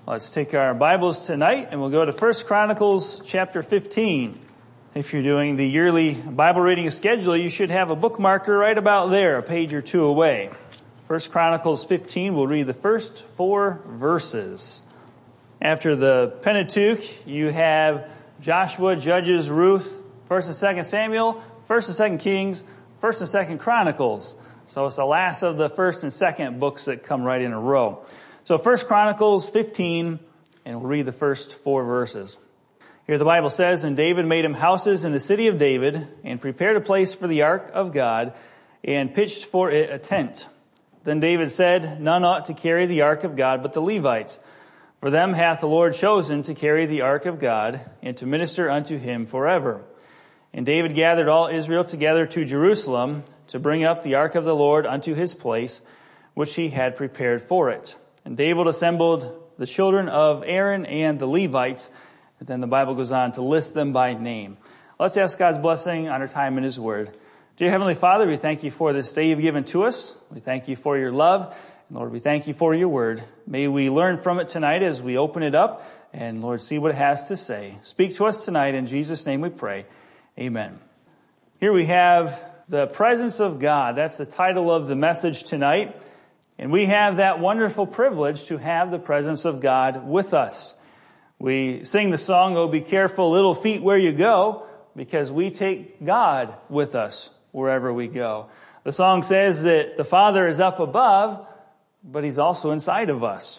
Let's take our Bibles tonight and we'll go to 1 Chronicles chapter 15. If you're doing the yearly Bible reading schedule, you should have a bookmarker right about there, a page or two away. 1 Chronicles 15, we'll read the first 4 verses. After the Pentateuch, you have Joshua, Judges, Ruth, 1st and 2nd Samuel, 1st and 2nd Kings, 1st and 2nd Chronicles. So it's the last of the 1st and 2nd books that come right in a row. So 1 Chronicles 15, and we'll read the first 4 verses. Here the Bible says, "And David made him houses in the city of David, and prepared a place for the ark of God, and pitched for it a tent. Then David said, None ought to carry the ark of God but the Levites. For them hath the Lord chosen to carry the ark of God, and to minister unto him forever. And David gathered all Israel together to Jerusalem, to bring up the ark of the Lord unto his place, which he had prepared for it. And David assembled the children of Aaron and the Levites." And then the Bible goes on to list them by name. Let's ask God's blessing on our time in his word. Dear Heavenly Father, we thank you for this day you've given to us. We thank you for your love. And Lord, we thank you for your word. May we learn from it tonight as we open it up. And Lord, see what it has to say. Speak to us tonight. In Jesus' name we pray. Amen. Here we have the presence of God. That's the title of the message tonight. And we have that wonderful privilege to have the presence of God with us. We sing the song, "Oh, be careful, little feet, where you go," because we take God with us wherever we go. The song says that the Father is up above, but he's also inside of us.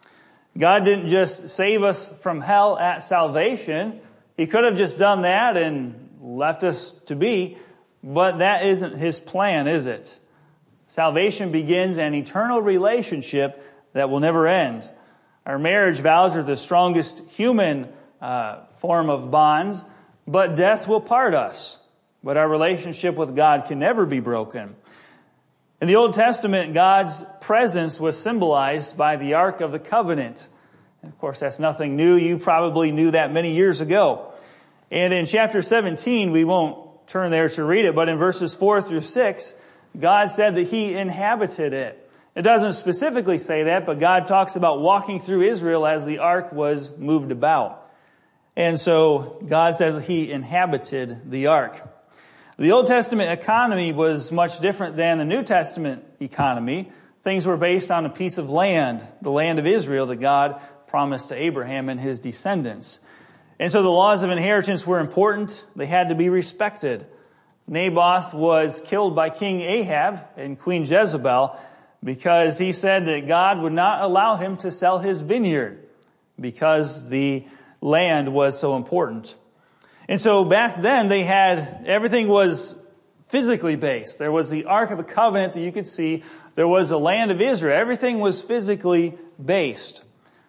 God didn't just save us from hell at salvation. He could have just done that and left us to be, but that isn't his plan, is it? Salvation begins an eternal relationship that will never end. Our marriage vows are the strongest human form of bonds, but death will part us. But our relationship with God can never be broken. In the Old Testament, God's presence was symbolized by the Ark of the Covenant. And of course, that's nothing new. You probably knew that many years ago. And in chapter 17, we won't turn there to read it, but in verses 4 through 6, God said that he inhabited it. It doesn't specifically say that, but God talks about walking through Israel as the ark was moved about. And so God says that he inhabited the ark. The Old Testament economy was much different than the New Testament economy. Things were based on a piece of land, the land of Israel that God promised to Abraham and his descendants. And so the laws of inheritance were important. They had to be respected. Naboth was killed by King Ahab and Queen Jezebel because he said that God would not allow him to sell his vineyard because the land was so important. And so back then everything was physically based. There was the Ark of the Covenant that you could see. There was the land of Israel. Everything was physically based.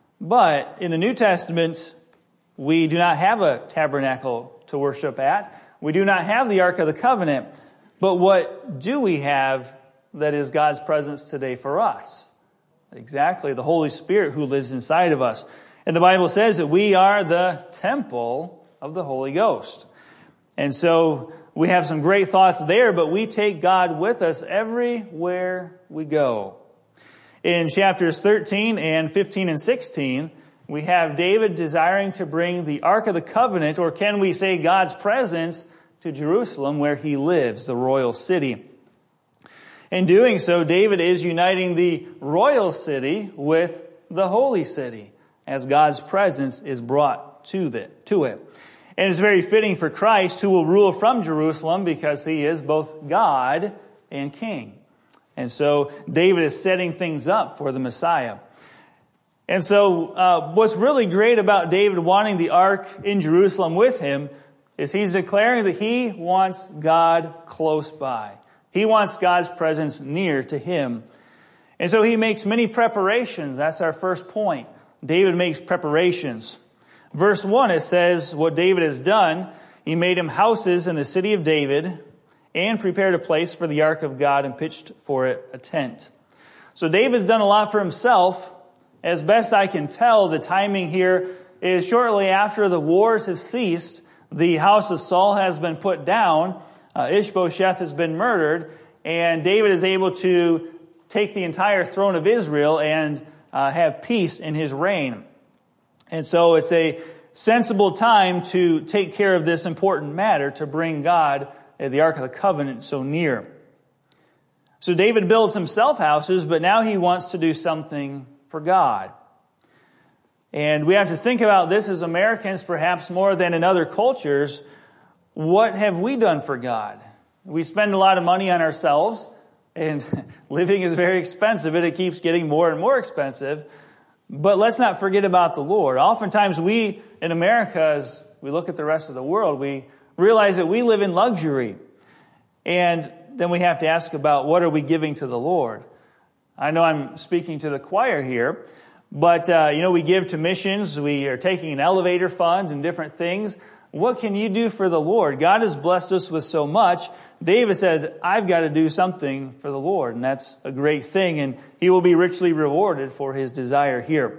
But in the New Testament, we do not have a tabernacle to worship at. We do not have the Ark of the Covenant. But what do we have that is God's presence today for us? Exactly, the Holy Spirit who lives inside of us. And the Bible says that we are the temple of the Holy Ghost. And so we have some great thoughts there, but we take God with us everywhere we go. In chapters 13 and 15 and 16, we have David desiring to bring the Ark of the Covenant, or can we say God's presence, to Jerusalem where he lives, the royal city. In doing so, David is uniting the royal city with the holy city as God's presence is brought to it. And it's very fitting for Christ, who will rule from Jerusalem because he is both God and King. And so David is setting things up for the Messiah. And so what's really great about David wanting the ark in Jerusalem with him is he's declaring that he wants God close by. He wants God's presence near to him. And so he makes many preparations. That's our first point. David makes preparations. Verse 1, it says what David has done. He made him houses in the city of David and prepared a place for the ark of God and pitched for it a tent. So David's done a lot for himself. As best I can tell, the timing here is shortly after the wars have ceased. The house of Saul has been put down. Ishbosheth has been murdered. And David is able to take the entire throne of Israel and have peace in his reign. And so it's a sensible time to take care of this important matter, to bring God, the Ark of the Covenant, so near. So David builds himself houses, but now he wants to do something for God. And we have to think about this as Americans, perhaps more than in other cultures. What have we done for God? We spend a lot of money on ourselves, and living is very expensive, and it keeps getting more and more expensive. But let's not forget about the Lord. Oftentimes we, in America, as we look at the rest of the world, we realize that we live in luxury. And then we have to ask about what are we giving to the Lord? I know I'm speaking to the choir here, but, we give to missions. We are taking an elevator fund and different things. What can you do for the Lord? God has blessed us with so much. David said, I've got to do something for the Lord. And that's a great thing. And he will be richly rewarded for his desire here.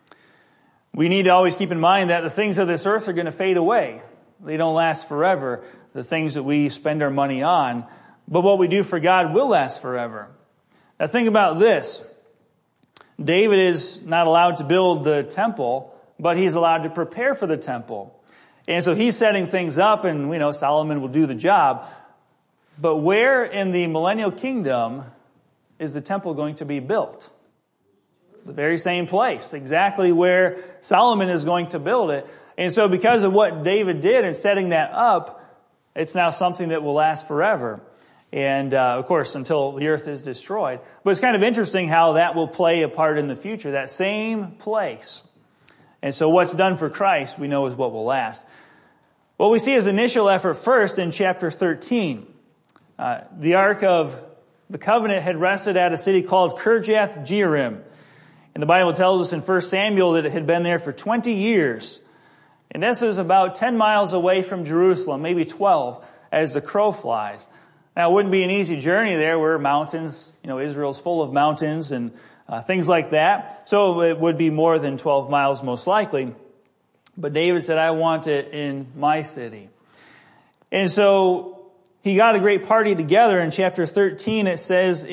We need to always keep in mind that the things of this earth are going to fade away. They don't last forever, the things that we spend our money on. But what we do for God will last forever. Now think about this. David is not allowed to build the temple, but he's allowed to prepare for the temple. And so he's setting things up, and Solomon will do the job. But where in the millennial kingdom is the temple going to be built? The very same place, exactly where Solomon is going to build it. And so because of what David did in setting that up, it's now something that will last forever. And, of course, until the earth is destroyed. But it's kind of interesting how that will play a part in the future, that same place. And so what's done for Christ, we know, is what will last. What we see as initial effort first in chapter 13. The Ark of the Covenant had rested at a city called Kirjath Jearim. And the Bible tells us in 1 Samuel that it had been there for 20 years. And this is about 10 miles away from Jerusalem, maybe 12, as the crow flies. Now, it wouldn't be an easy journey there. We're mountains. Israel's full of mountains and things like that. So it would be more than 12 miles most likely. But David said, I want it in my city. And so he got a great party together. In chapter 13, it says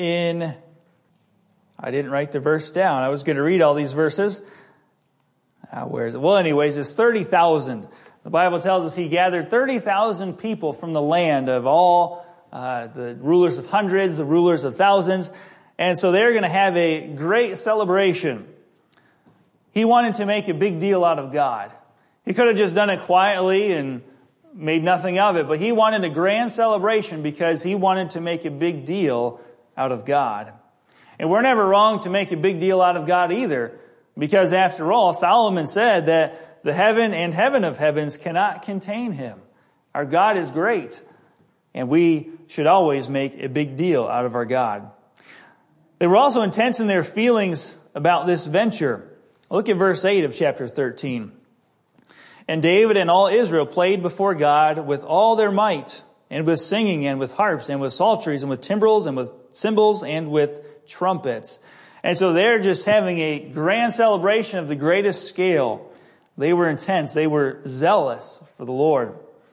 I didn't write the verse down. I was going to read all these verses. Where is it? Well, anyways, it's 30,000. The Bible tells us he gathered 30,000 people from the land of all the rulers of hundreds, the rulers of thousands. And so they're going to have a great celebration. He wanted to make a big deal out of God. He could have just done it quietly and made nothing of it, but he wanted a grand celebration because he wanted to make a big deal out of God. And we're never wrong to make a big deal out of God either, because after all, Solomon said that the heaven and heaven of heavens cannot contain him. Our God is great, and we should always make a big deal out of our God. They were also intense in their feelings about this venture. Look at verse 8 of chapter 13. And David and all Israel played before God with all their might, and with singing, and with harps, and with psalteries, and with timbrels, and with cymbals, and with trumpets. And so they're just having a grand celebration of the greatest scale. They were intense. They were zealous for the Lord.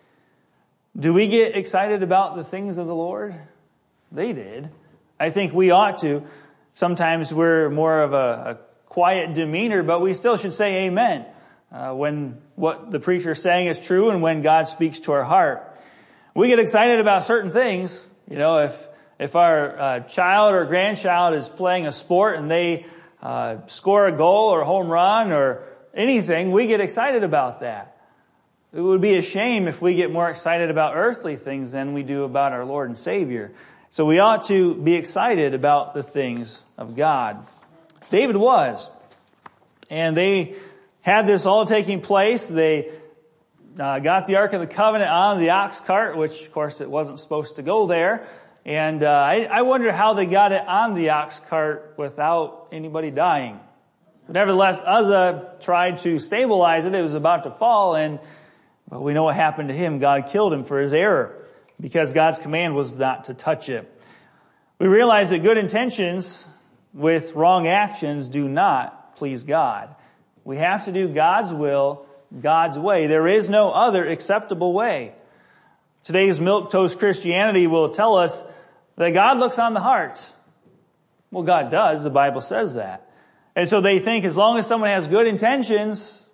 Do we get excited about the things of the Lord? They did. I think we ought to. Sometimes we're more of a quiet demeanor, but we still should say amen when what the preacher is saying is true and when God speaks to our heart. We get excited about certain things. If our child or grandchild is playing a sport and they score a goal or a home run or anything, we get excited about that. It would be a shame if we get more excited about earthly things than we do about our Lord and Savior. So we ought to be excited about the things of God. David was. And they had this all taking place. They got the Ark of the Covenant on the ox cart, which, of course, it wasn't supposed to go there. And I wonder how they got it on the ox cart without anybody dying. But nevertheless, Uzzah tried to stabilize it. It was about to fall, but we know what happened to him. God killed him for his error because God's command was not to touch it. We realize that good intentions with wrong actions do not please God. We have to do God's will, God's way. There is no other acceptable way. Today's milquetoast Christianity will tell us that God looks on the heart. Well, God does. The Bible says that. And so they think as long as someone has good intentions,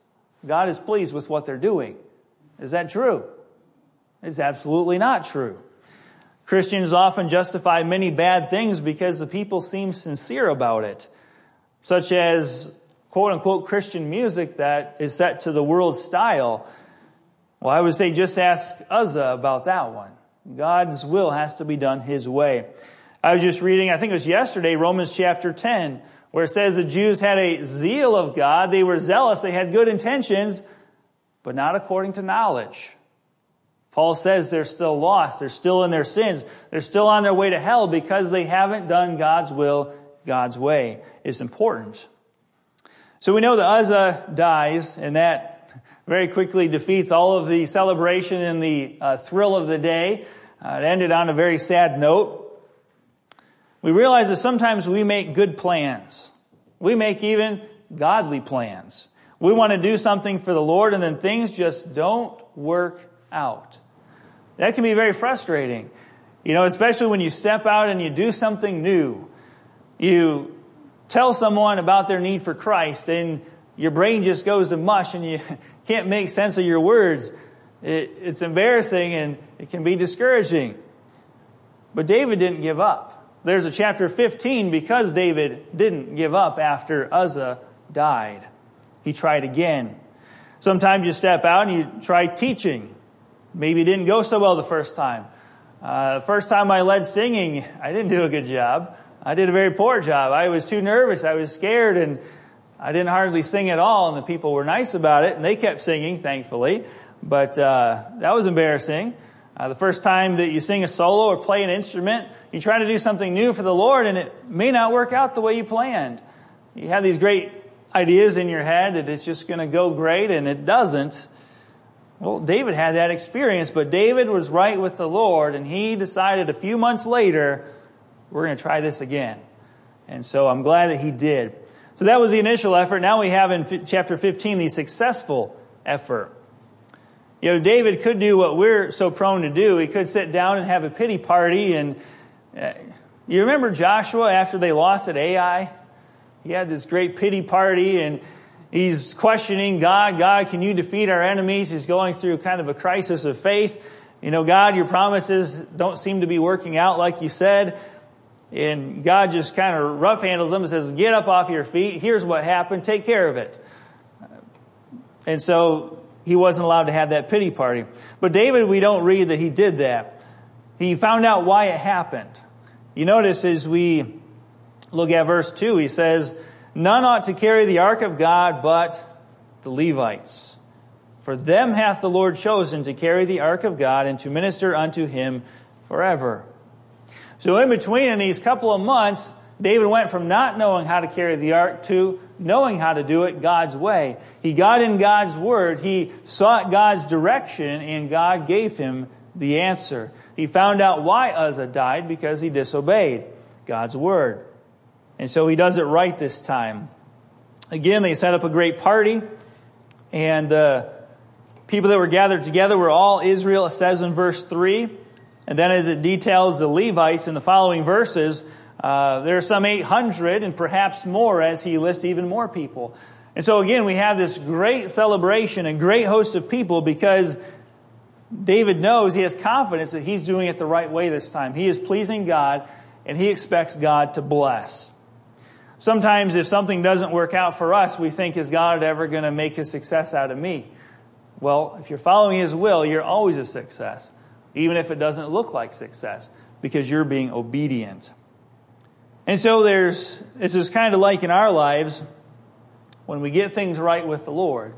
God is pleased with what they're doing. Is that true? It's absolutely not true. Christians often justify many bad things because the people seem sincere about it, such as quote-unquote Christian music that is set to the world's style. Well, I would say just ask Uzzah about that one. God's will has to be done His way. I was just reading, I think it was yesterday, Romans chapter 10, where it says the Jews had a zeal of God. They were zealous. They had good intentions, but not according to knowledge. Paul says they're still lost. They're still in their sins. They're still on their way to hell because they haven't done God's will, God's way. It's important. So we know that Uzzah dies, and that very quickly defeats all of the celebration and the thrill of the day. It ended on a very sad note. We realize that sometimes we make good plans. We make even godly plans. We want to do something for the Lord, and then things just don't work out. That can be very frustrating. Especially when you step out and you do something new. You tell someone about their need for Christ, and your brain just goes to mush, and you can't make sense of your words. It's embarrassing, and it can be discouraging. But David didn't give up. There's a chapter 15 because David didn't give up after Uzzah died. He tried again. Sometimes you step out and you try teaching. Maybe it didn't go so well the first time. The first time I led singing, I didn't do a good job. I did a very poor job. I was too nervous. I was scared, and I didn't hardly sing at all, and the people were nice about it, and they kept singing, thankfully. But that was embarrassing. The first time that you sing a solo or play an instrument, you try to do something new for the Lord, and it may not work out the way you planned. You have these great ideas in your head that it's just going to go great, and it doesn't. Well, David had that experience, but David was right with the Lord, and he decided a few months later, we're going to try this again. And so I'm glad that he did. So that was the initial effort. Now we have in chapter 15 the successful effort. David could do what we're so prone to do. He could sit down and have a pity party. And you remember Joshua after they lost at Ai? He had this great pity party, and he's questioning God. God, can you defeat our enemies? He's going through kind of a crisis of faith. God, your promises don't seem to be working out like you said. And God just kind of rough handles him and says, get up off your feet. Here's what happened. Take care of it. And so he wasn't allowed to have that pity party. But David, we don't read that he did that. He found out why it happened. You notice as we look at verse 2, he says, none ought to carry the ark of God but the Levites. For them hath the Lord chosen to carry the ark of God and to minister unto Him forever. So in between, in these couple of months, David went from not knowing how to carry the ark to knowing how to do it God's way. He got in God's Word. He sought God's direction, and God gave him the answer. He found out why Uzzah died, because he disobeyed God's Word. And so he does it right this time. Again, they set up a great party, and the people that were gathered together were all Israel, it says in verse 3. And then as it details the Levites in the following verses, there are some 800 and perhaps more as he lists even more people. And so again, we have this great celebration, a great host of people, because David knows, he has confidence that he's doing it the right way this time. He is pleasing God, and he expects God to bless. Sometimes if something doesn't work out for us, we think, is God ever going to make a success out of me? Well, if you're following His will, you're always a success, even if it doesn't look like success, because you're being obedient. And so this is kind of like in our lives, when we get things right with the Lord.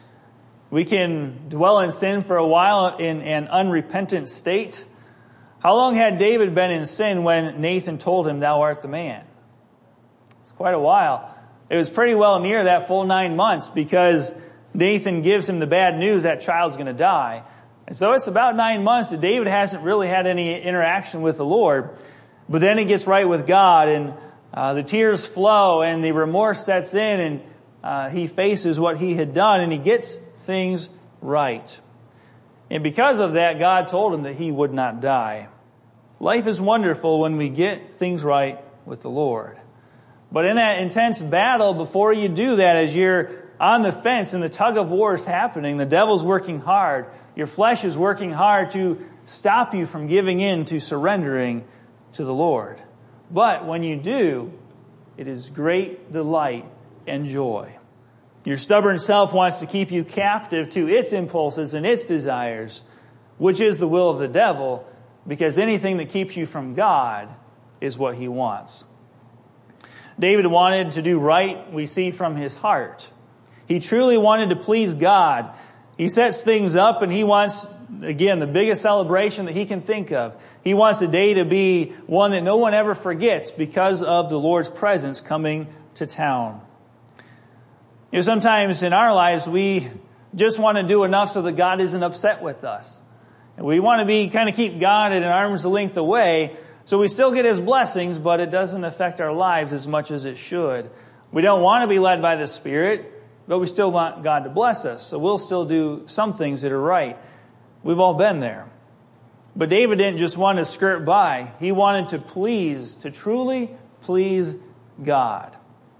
We can dwell in sin for a while in an unrepentant state. How long had David been in sin when Nathan told him, thou art the man? It's quite a while. It was pretty well near that full 9 months, because Nathan gives him the bad news that child's going to die. And so it's about 9 months that David hasn't really had any interaction with the Lord. But then he gets right with God, and the tears flow, and the remorse sets in, and he faces what he had done, and he gets things right. And because of that, God told him that he would not die. Life is wonderful when we get things right with the Lord. But in that intense battle, before you do that, as you're on the fence and the tug of war is happening, the devil's working hard, your flesh is working hard to stop you from giving in to surrendering to the Lord. But when you do, it is great delight and joy. Your stubborn self wants to keep you captive to its impulses and its desires, which is the will of the devil, because anything that keeps you from God is what he wants. David wanted to do right, we see from his heart. He truly wanted to please God. He sets things up and he wants, again, the biggest celebration that he can think of. He wants the day to be one that no one ever forgets because of the Lord's presence coming to town. You know, sometimes in our lives we just want to do enough so that God isn't upset with us. And we want to kind of keep God at an arm's length away, so we still get his blessings, but it doesn't affect our lives as much as it should. We don't want to be led by the Spirit, but we still want God to bless us. So we'll still do some things that are right. We've all been there. But David didn't just want to skirt by. He wanted to truly please God.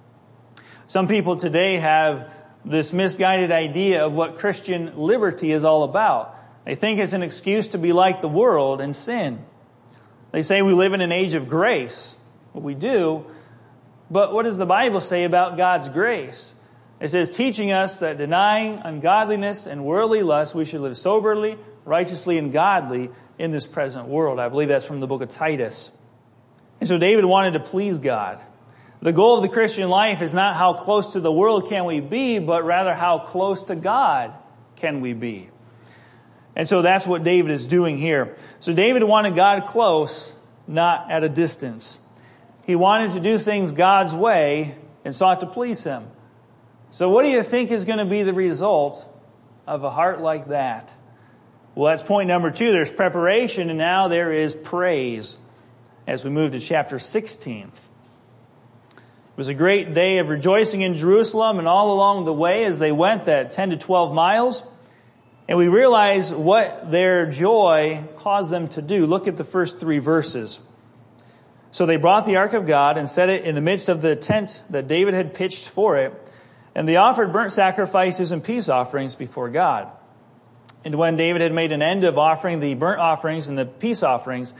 Some people today have this misguided idea of what Christian liberty is all about. They think it's an excuse to be like the world and sin. They say we live in an age of grace. Well, we do. But what does the Bible say about God's grace? It says, teaching us that denying ungodliness and worldly lust, we should live soberly, righteously, and godly in this present world. I believe that's from the book of Titus. And so David wanted to please God. The goal of the Christian life is not how close to the world can we be, but rather how close to God can we be. And so that's what David is doing here. So David wanted God close, not at a distance. He wanted to do things God's way and sought to please him. So what do you think is going to be the result of a heart like that? Well, that's point number 2. There's preparation, and now there is praise as we move to chapter 16. It was a great day of rejoicing in Jerusalem, and all along the way as they went, that 10 to 12 miles, and we realize what their joy caused them to do. Look at the first 3 verses. So they brought the ark of God and set it in the midst of the tent that David had pitched for it, and they offered burnt sacrifices and peace offerings before God. And when David had made an end of offering the burnt offerings and the peace offerings,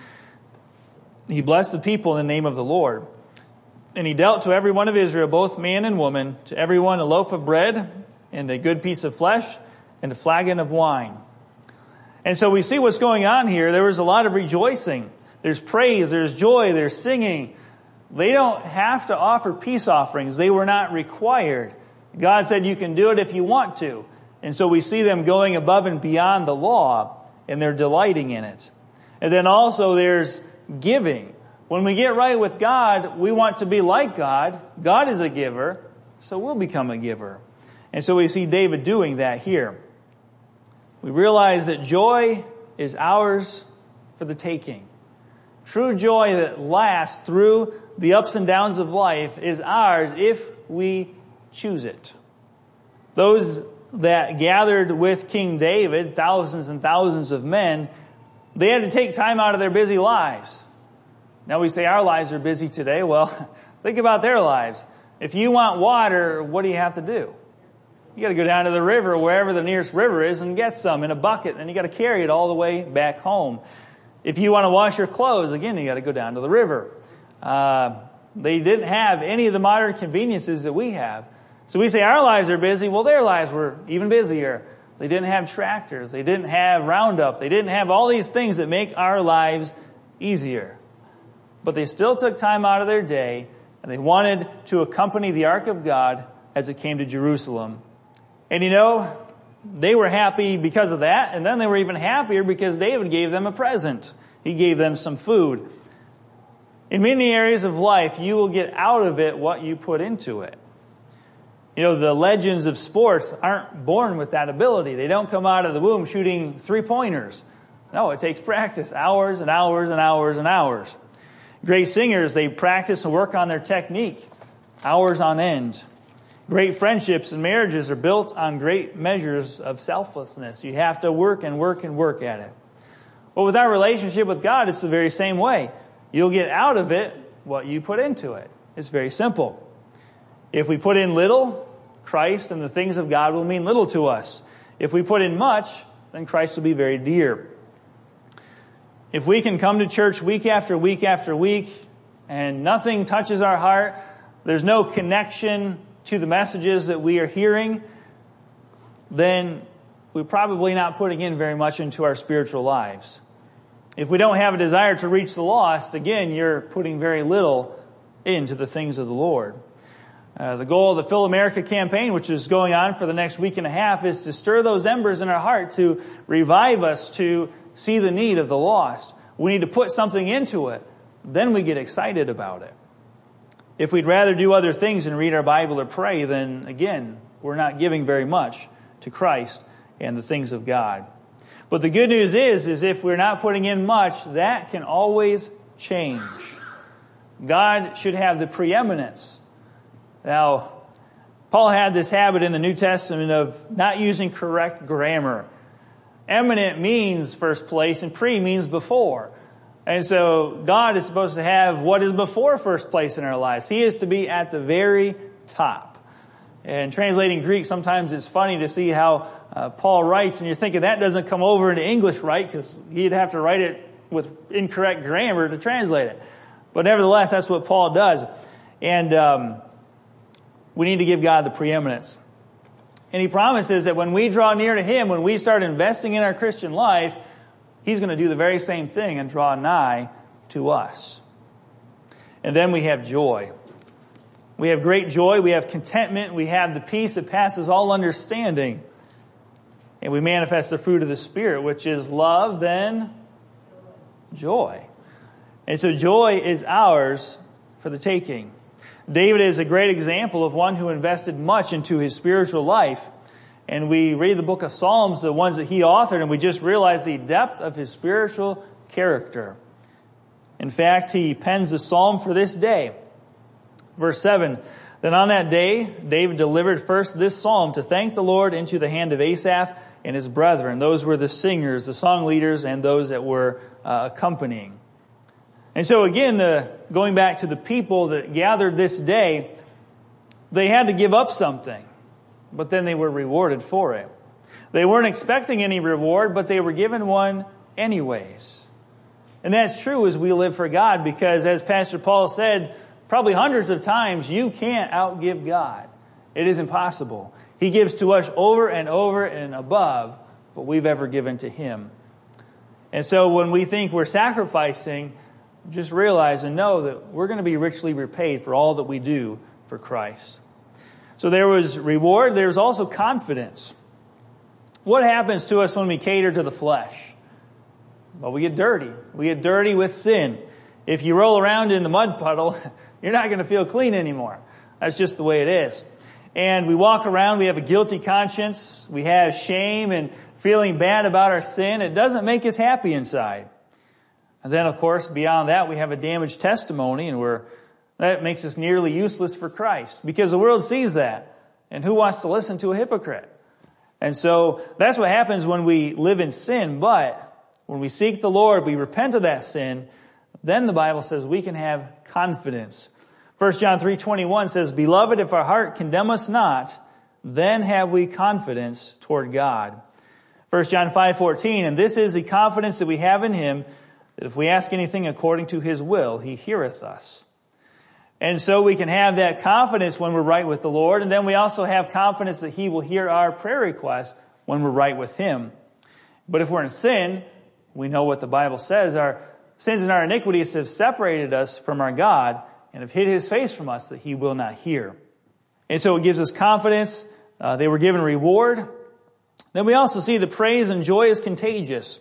he blessed the people in the name of the Lord. And he dealt to every one of Israel, both man and woman, to every one a loaf of bread and a good piece of flesh and a flagon of wine. And so we see what's going on here. There was a lot of rejoicing. There's praise, there's joy, there's singing. They don't have to offer peace offerings. They were not required. God said you can do it if you want to. And so we see them going above and beyond the law, and they're delighting in it. And then also there's giving. When we get right with God, we want to be like God. God is a giver, so we'll become a giver. And so we see David doing that here. We realize that joy is ours for the taking. True joy that lasts through the ups and downs of life is ours if we choose it. Those that gathered with King David, thousands and thousands of men, they had to take time out of their busy lives. Now we say our lives are busy today. Well, think about their lives. If you want water, what do you have to do? You got to go down to the river, wherever the nearest river is, and get some in a bucket. And you got to carry it all the way back home. If you want to wash your clothes, again, you got to go down to the river. They didn't have any of the modern conveniences that we have. So we say our lives are busy. Well, their lives were even busier. They didn't have tractors. They didn't have Roundup. They didn't have all these things that make our lives easier. But they still took time out of their day, and they wanted to accompany the ark of God as it came to Jerusalem. And you know, they were happy because of that, and then they were even happier because David gave them a present. He gave them some food. In many areas of life, you will get out of it what you put into it. You know, the legends of sports aren't born with that ability. They don't come out of the womb shooting 3-pointers. No, it takes practice, hours and hours and hours and hours. Great singers, they practice and work on their technique, hours on end. Great friendships and marriages are built on great measures of selflessness. You have to work and work and work at it. Well, with our relationship with God, it's the very same way. You'll get out of it what you put into it. It's very simple. If we put in little, Christ and the things of God will mean little to us. If we put in much, then Christ will be very dear. If we can come to church week after week after week and nothing touches our heart, there's no connection to the messages that we are hearing, then we're probably not putting in very much into our spiritual lives. If we don't have a desire to reach the lost, again, you're putting very little into the things of the Lord. The goal of the Fill America campaign, which is going on for the next week and a half, is to stir those embers in our heart, to revive us, to see the need of the lost. We need to put something into it. Then we get excited about it. If we'd rather do other things than read our Bible or pray, then again, we're not giving very much to Christ and the things of God. But the good news is if we're not putting in much, that can always change. God should have the preeminence. Now, Paul had this habit in the New Testament of not using correct grammar. Eminent means first place and pre means before. And so God is supposed to have what is before first place in our lives. He is to be at the very top. And translating Greek, sometimes it's funny to see how Paul writes, and you're thinking that doesn't come over into English right, because he'd have to write it with incorrect grammar to translate it. But nevertheless, that's what Paul does. And we need to give God the preeminence. And he promises that when we draw near to Him, when we start investing in our Christian life, He's going to do the very same thing and draw nigh to us. And then we have joy. We have great joy. We have contentment. We have the peace that passes all understanding. And we manifest the fruit of the Spirit, which is love, then joy. And so joy is ours for the taking. David is a great example of one who invested much into his spiritual life. And we read the book of Psalms, the ones that he authored, and we just realize the depth of his spiritual character. In fact, he pens a psalm for this day. Verse 7, then on that day, David delivered first this psalm to thank the Lord into the hand of Asaph and his brethren. Those were the singers, the song leaders, and those that were accompanying. And so again, going back to the people that gathered this day, they had to give up something. But then they were rewarded for it. They weren't expecting any reward, but they were given one anyways. And that's true as we live for God, because as Pastor Paul said, probably hundreds of times, you can't outgive God. It is impossible. He gives to us over and over and above what we've ever given to Him. And so when we think we're sacrificing, just realize and know that we're going to be richly repaid for all that we do for Christ. So there was reward. There was also confidence. What happens to us when we cater to the flesh? Well, we get dirty. We get dirty with sin. If you roll around in the mud puddle, you're not going to feel clean anymore. That's just the way it is. And we walk around, we have a guilty conscience. We have shame and feeling bad about our sin. It doesn't make us happy inside. And then, of course, beyond that, we have a damaged testimony, and that makes us nearly useless for Christ, because the world sees that. And who wants to listen to a hypocrite? And so that's what happens when we live in sin. But when we seek the Lord, we repent of that sin, then the Bible says we can have confidence. 1 John 3:21 says, Beloved, if our heart condemn us not, then have we confidence toward God. 1 John 5:14, and this is the confidence that we have in Him, that if we ask anything according to His will, He heareth us. And so we can have that confidence when we're right with the Lord, and then we also have confidence that He will hear our prayer requests when we're right with Him. But if we're in sin, we know what the Bible says. Our sins and our iniquities have separated us from our God and have hid His face from us that He will not hear. And so it gives us confidence. They were given reward. Then we also see the praise and joy is contagious.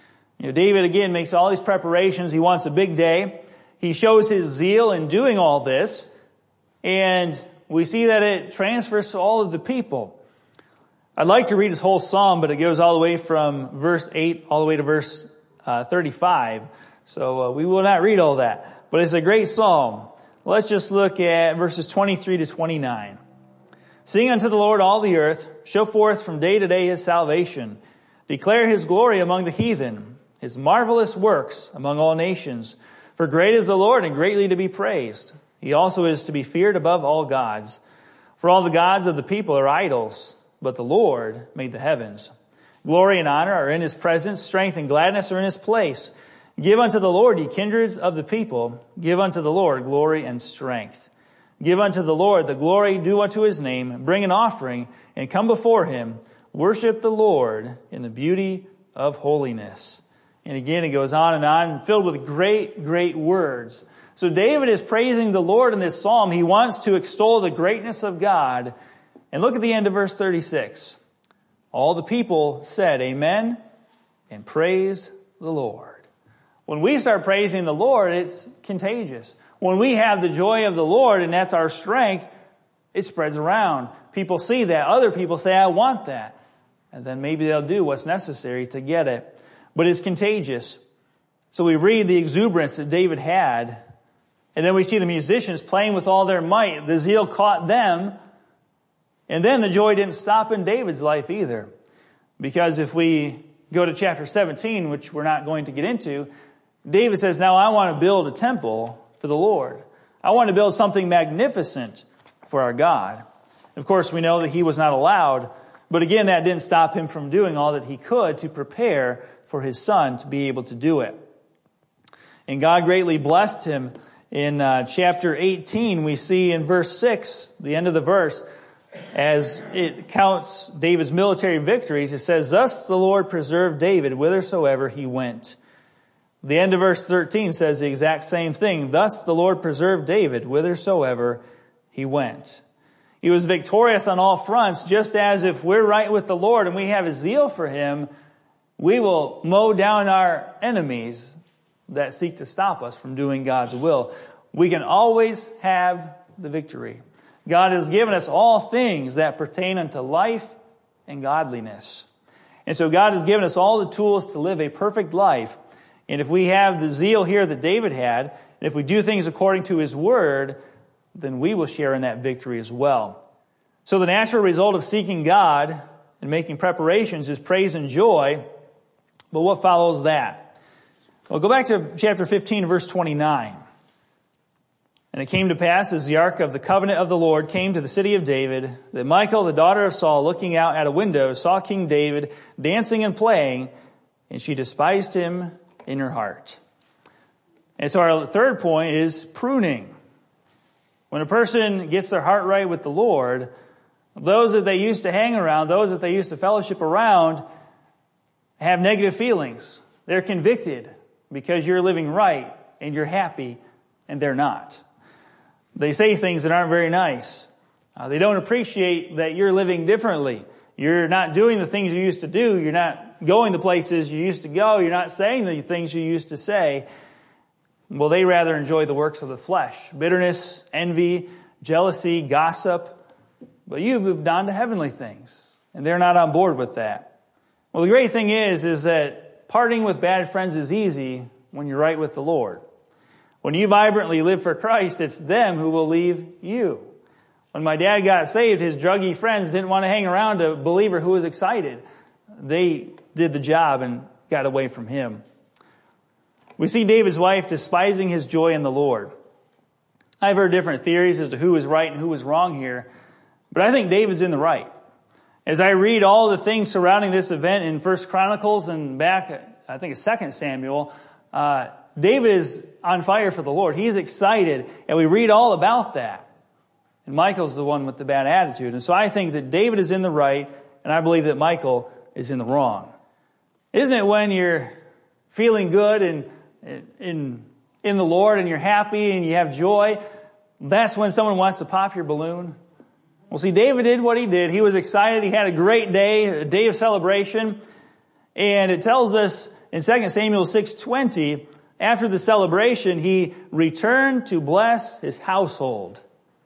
David again makes all these preparations. He wants a big day. He shows his zeal in doing all this, and we see that it transfers to all of the people. I'd like to read his whole psalm, but it goes all the way from verse 8 all the way to verse 35. So we will not read all that, but it's a great psalm. Let's just look at verses 23 to 29. Sing unto the Lord all the earth, show forth from day to day His salvation. Declare His glory among the heathen, His marvelous works among all nations. For great is the Lord and greatly to be praised. He also is to be feared above all gods. For all the gods of the people are idols, but the Lord made the heavens. Glory and honor are in his presence, strength and gladness are in his place. Give unto the Lord, ye kindreds of the people, give unto the Lord glory and strength. Give unto the Lord the glory due unto his name, bring an offering, and come before him. Worship the Lord in the beauty of holiness. And again, it goes on, filled with great, great words. So David is praising the Lord in this psalm. He wants to extol the greatness of God. And look at the end of verse 36. All the people said, Amen, and praise the Lord. When we start praising the Lord, it's contagious. When we have the joy of the Lord, and that's our strength, it spreads around. People see that. Other people say, I want that. And then maybe they'll do what's necessary to get it. But it's contagious. So we read the exuberance that David had. And then we see the musicians playing with all their might. The zeal caught them. And then the joy didn't stop in David's life either. Because if we go to chapter 17, which we're not going to get into, David says, now I want to build a temple for the Lord. I want to build something magnificent for our God. Of course, we know that he was not allowed. But again, that didn't stop him from doing all that he could to prepare for his son to be able to do it. And God greatly blessed him. In chapter 18, we see in verse 6, the end of the verse, as it counts David's military victories, it says, thus the Lord preserved David whithersoever he went. The end of verse 13 says the exact same thing. Thus the Lord preserved David whithersoever he went. He was victorious on all fronts, just as if we're right with the Lord and we have a zeal for him, we will mow down our enemies that seek to stop us from doing God's will. We can always have the victory. God has given us all things that pertain unto life and godliness. And so God has given us all the tools to live a perfect life. And if we have the zeal here that David had, and if we do things according to his word, then we will share in that victory as well. So the natural result of seeking God and making preparations is praise and joy. But what follows that? Well, go back to chapter 15, verse 29. And it came to pass, as the ark of the covenant of the Lord came to the city of David, that Michal, the daughter of Saul, looking out at a window, saw King David dancing and playing, and she despised him in her heart. And so our third point is pruning. When a person gets their heart right with the Lord, those that they used to hang around, those that they used to fellowship around, have negative feelings. They're convicted because you're living right and you're happy and they're not. They say things that aren't very nice. They don't appreciate that you're living differently. You're not doing the things you used to do. You're not going the places you used to go. You're not saying the things you used to say. Well, they rather enjoy the works of the flesh. Bitterness, envy, jealousy, gossip. But you've moved on to heavenly things. And they're not on board with that. Well, the great thing is that parting with bad friends is easy when you're right with the Lord. When you vibrantly live for Christ, it's them who will leave you. When my dad got saved, his druggy friends didn't want to hang around a believer who was excited. They did the job and got away from him. We see David's wife despising his joy in the Lord. I've heard different theories as to who was right and who was wrong here, but I think David's in the right. As I read all the things surrounding this event in 1 Chronicles and back, I think it's 2 Samuel, David is on fire for the Lord. He's excited, and we read all about that. And Michal's the one with the bad attitude. And so I think that David is in the right, and I believe that Michal is in the wrong. Isn't it when you're feeling good and in the Lord and you're happy and you have joy, that's when someone wants to pop your balloon? Well, see, David did what he did. He was excited. He had a great day, a day of celebration. And it tells us in 2 Samuel 6:20, after the celebration, he returned to bless his household.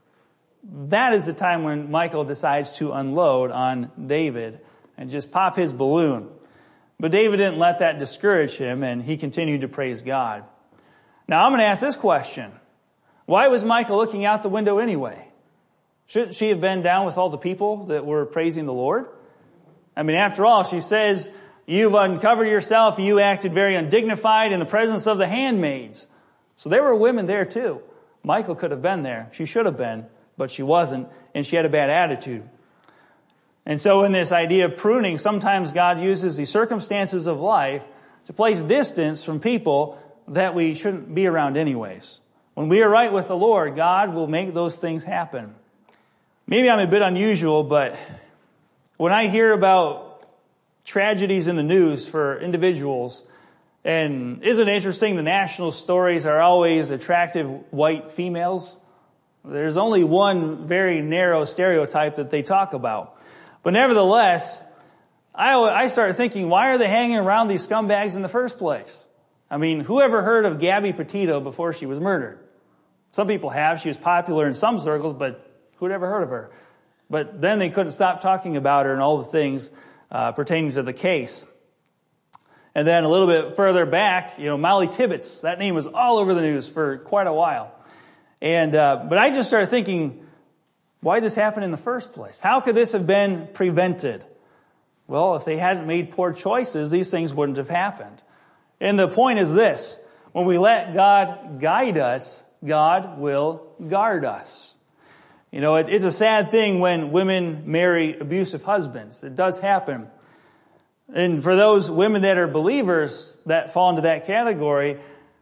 That is the time when Michal decides to unload on David and just pop his balloon. But David didn't let that discourage him, and he continued to praise God. Now, I'm going to ask this question. Why was Michal looking out the window anyway? Shouldn't she have been down with all the people that were praising the Lord? I mean, after all, she says, you've uncovered yourself, you acted very undignified in the presence of the handmaids. So there were women there too. Michal could have been there. She should have been. but she wasn't, and she had a bad attitude. And so in this idea of pruning, sometimes God uses the circumstances of life to place distance from people that we shouldn't be around anyways. When we are right with the Lord, God will make those things happen. Maybe I'm a bit unusual, but when I hear about tragedies in the news for individuals, and isn't it interesting, the national stories are always attractive white females? There's only one very narrow stereotype that they talk about. But nevertheless, I started thinking, why are they hanging around these scumbags in the first place? I mean, who ever heard of Gabby Petito before she was murdered? Some people have. She was popular in some circles, but who'd ever heard of her? But then they couldn't stop talking about her and all the things pertaining to the case. And then a little bit further back, Molly Tibbetts, that name was all over the news for quite a while. And but I just started thinking, why did this happen in the first place? How could this have been prevented? Well, if they hadn't made poor choices, these things wouldn't have happened. And the point is this: when we let God guide us, God will guard us. It's a sad thing when women marry abusive husbands. It does happen. And for those women that are believers that fall into that category,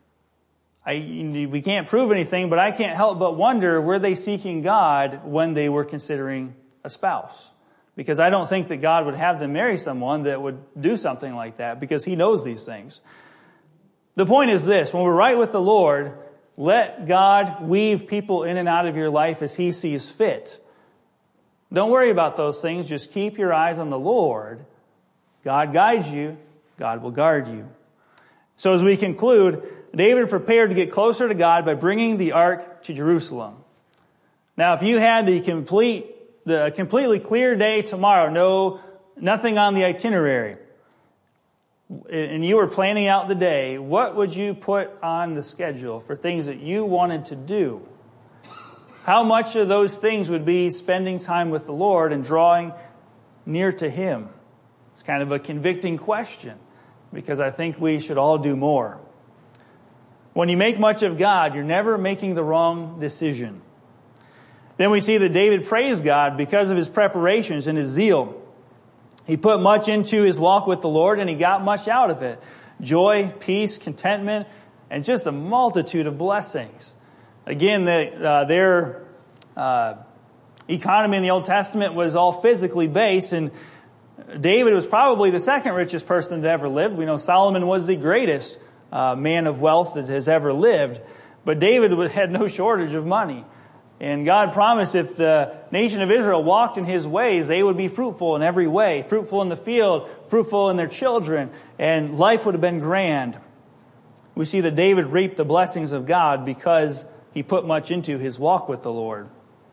we can't prove anything, but I can't help but wonder, were they seeking God when they were considering a spouse? Because I don't think that God would have them marry someone that would do something like that, because He knows these things. The point is this: when we're right with the Lord, let God weave people in and out of your life as He sees fit. Don't worry about those things. Just keep your eyes on the Lord. God guides you. God will guard you. So as we conclude, David prepared to get closer to God by bringing the ark to Jerusalem. Now, if you had the completely clear day tomorrow, nothing on the itinerary, and you were planning out the day, what would you put on the schedule for things that you wanted to do? How much of those things would be spending time with the Lord and drawing near to Him? It's kind of a convicting question, because I think we should all do more. When you make much of God, you're never making the wrong decision. Then we see that David praised God because of his preparations and his zeal. He put much into his walk with the Lord, and he got much out of it. Joy, peace, contentment, and just a multitude of blessings. Again, their economy in the Old Testament was all physically based, and David was probably the second richest person that ever lived. We know Solomon was the greatest man of wealth that has ever lived. But David had no shortage of money. And God promised if the nation of Israel walked in His ways, they would be fruitful in every way. Fruitful in the field, fruitful in their children, and life would have been grand. We see that David reaped the blessings of God because he put much into his walk with the Lord.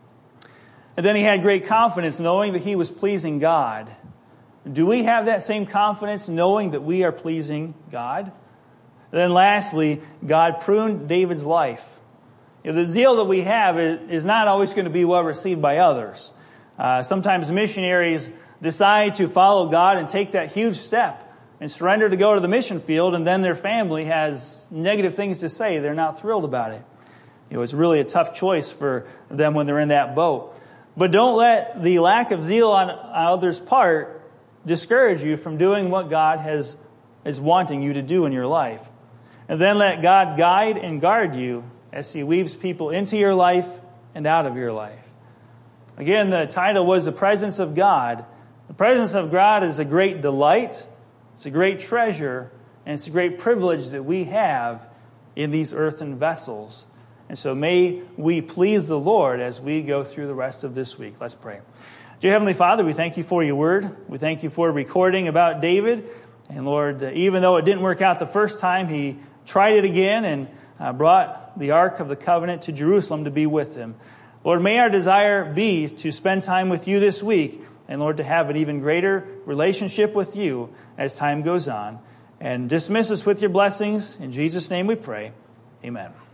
And then he had great confidence knowing that he was pleasing God. Do we have that same confidence knowing that we are pleasing God? And then lastly, God pruned David's life. The zeal that we have is not always going to be well received by others. Sometimes missionaries decide to follow God and take that huge step and surrender to go to the mission field, and then their family has negative things to say. They're not thrilled about it. It's really a tough choice for them when they're in that boat. But don't let the lack of zeal on others' part discourage you from doing what God is wanting you to do in your life. And then let God guide and guard you as He weaves people into your life and out of your life. Again, the title was The Presence of God. The presence of God is a great delight, it's a great treasure, and it's a great privilege that we have in these earthen vessels. And so may we please the Lord as we go through the rest of this week. Let's pray. Dear Heavenly Father, we thank You for Your word. We thank You for recording about David. And Lord, even though it didn't work out the first time, he tried it again and brought the Ark of the Covenant to Jerusalem to be with him. Lord, may our desire be to spend time with You this week, and Lord, to have an even greater relationship with You as time goes on. And dismiss us with Your blessings. In Jesus' name we pray. Amen.